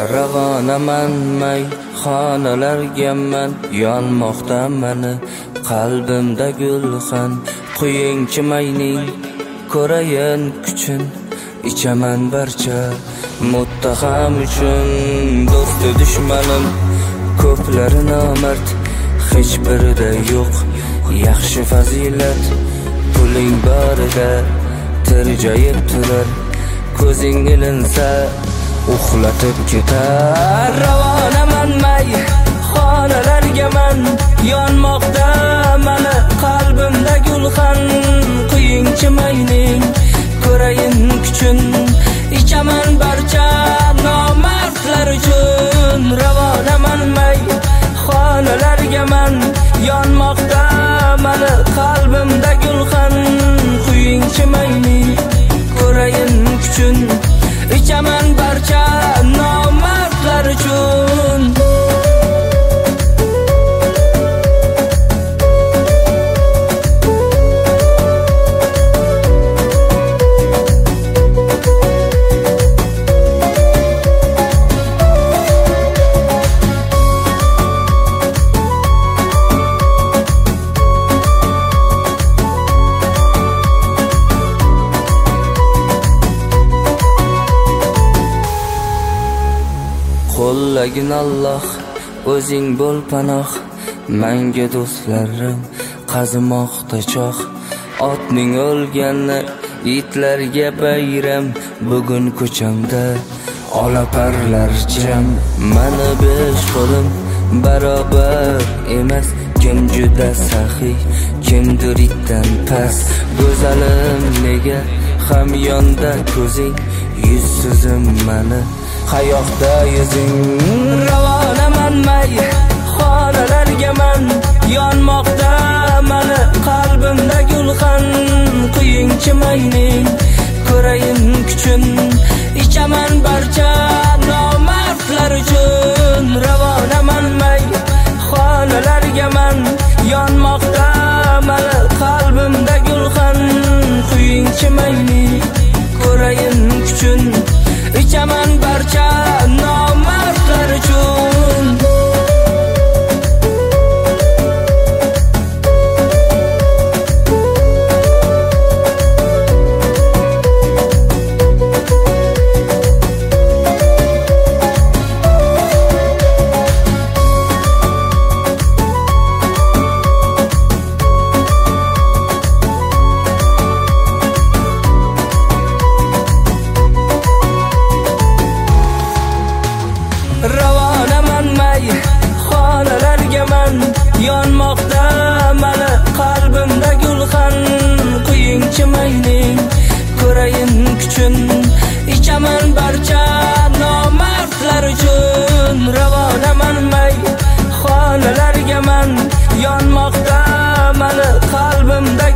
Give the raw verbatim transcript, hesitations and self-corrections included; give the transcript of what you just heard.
Ravanaman may xonalarga man yonmoqda mani qalbimda gulxan quyingchi mayning ko'rayin kuchin ichaman barcha muttaham uchun do'sti dushmanim ko'plari nomard hech birida yo'q yaxshi fazilat puling borida tirjayib turar ko'zing ilinsa uxlatib ketar Ravanaman may xonalarga man yonmoqda mani qalbimda gulxan quyingchi mayning ko'rayin kuchin ichaman barcha nomardlar uchun Ravanaman may xonalarga man yonmoqda mani qalbimda gulxan quyingchi mayning ko'rayin kuchin ichaman barcha nomardlar uchun qo'llagin Alloh o'zing bo'l panoh menga do'stlarim qazimoqda choh otning o'lgani itlarga bayram bugun ko'chamda olaparlar jam mani besh qo'lim barobar emas kim juda saxiy kimdir itdan past go'zalim nega hamyonda ko'zing yuzsizim mani qayoqda yuzing Ravanaman may xonalarga man yonmoqda mani qalbimda gulxan quyingchi mayning ko'rayin kuchin ichaman barcha nomardlar uchun Ravanaman may xonalarga man yonmoqda mani qalbimda gulxan quyingchi mayning ko'rayin kuchin ichaman barcha nomardlar uchun Ravanaman may xonalarga man yonmoqda mani qalbimda gulxan quyingchi mayning ko'rayin kuchin ichaman barcha nomardlar uchun Ravanaman may xonalarga man yonmoqda mani qalbimda